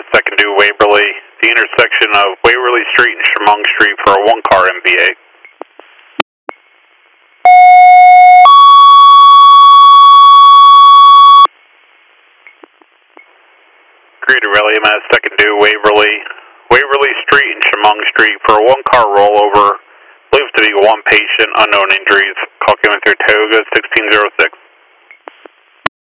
second due Waverly, the intersection of Waverly Street and Chemung Street for a one-car MVA. Creator Rally MS, second due Waverly, Waverly Street and Chemung Street for a one-car rollover. Believed to be one patient, unknown injuries. Call came in through Toga 1606.